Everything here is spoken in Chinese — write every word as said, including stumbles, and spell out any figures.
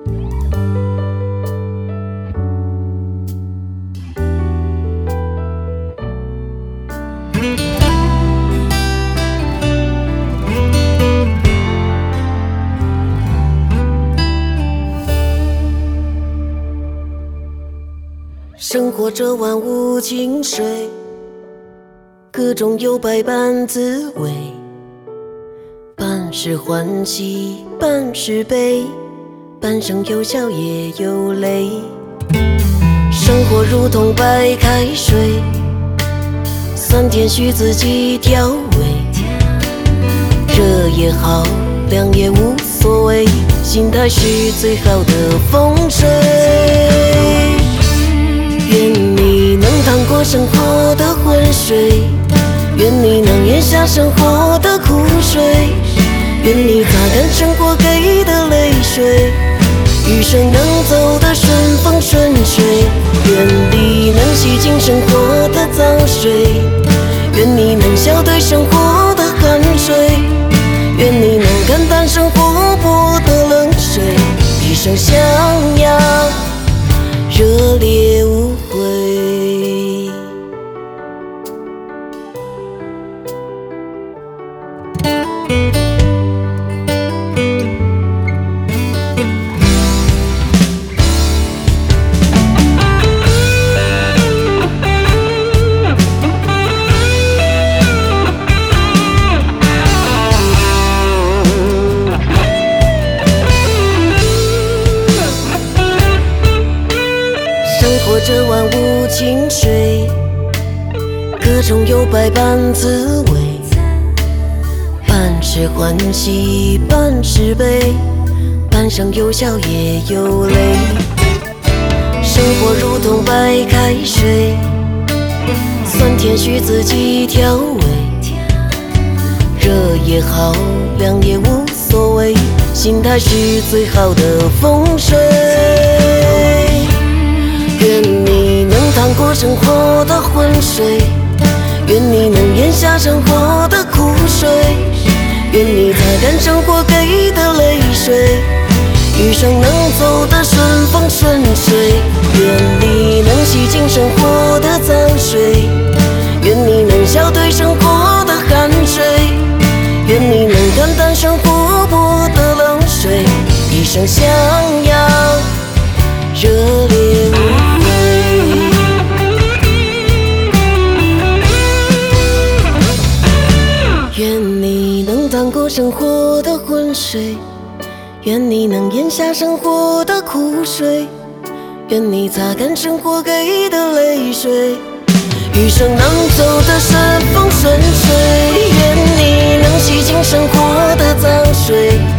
生活这万物清水，各种有百般滋味，半是欢喜半是悲，半生有笑也有泪。生活如同白开水，酸甜需自己调味，热也好凉也无所谓，心态是最好的风水。愿你能趟过生活的浑水，愿你能咽下生活的苦水，愿你擦干生活给的泪水，余生能走得顺风顺水。愿你能洗净生活的脏水，愿你能笑对生活的汗水，愿你能感叹生活泼的冷水，一生相邀，热烈无悔。生活这万物清水，各种有百般滋味，半是欢喜半是悲，半生有笑也有泪。生活如同白开水，酸甜需自己调味，热也好凉也无所谓，心态是最好的风水。愿你能趟过生活的浑水，愿你能咽下生活的苦水，愿你擦干生活给的泪水，余生能走得顺风顺水。愿你能洗净生活的脏水，愿你能笑对生活的汗水，愿你能感叹生活泼的冷水，一生相邀，热烈无悔。愿你能趟过生活的浑水，愿你能咽下生活的苦水，愿你擦干生活给的泪水，余生能走得顺风顺水。愿你能洗净生活的脏水，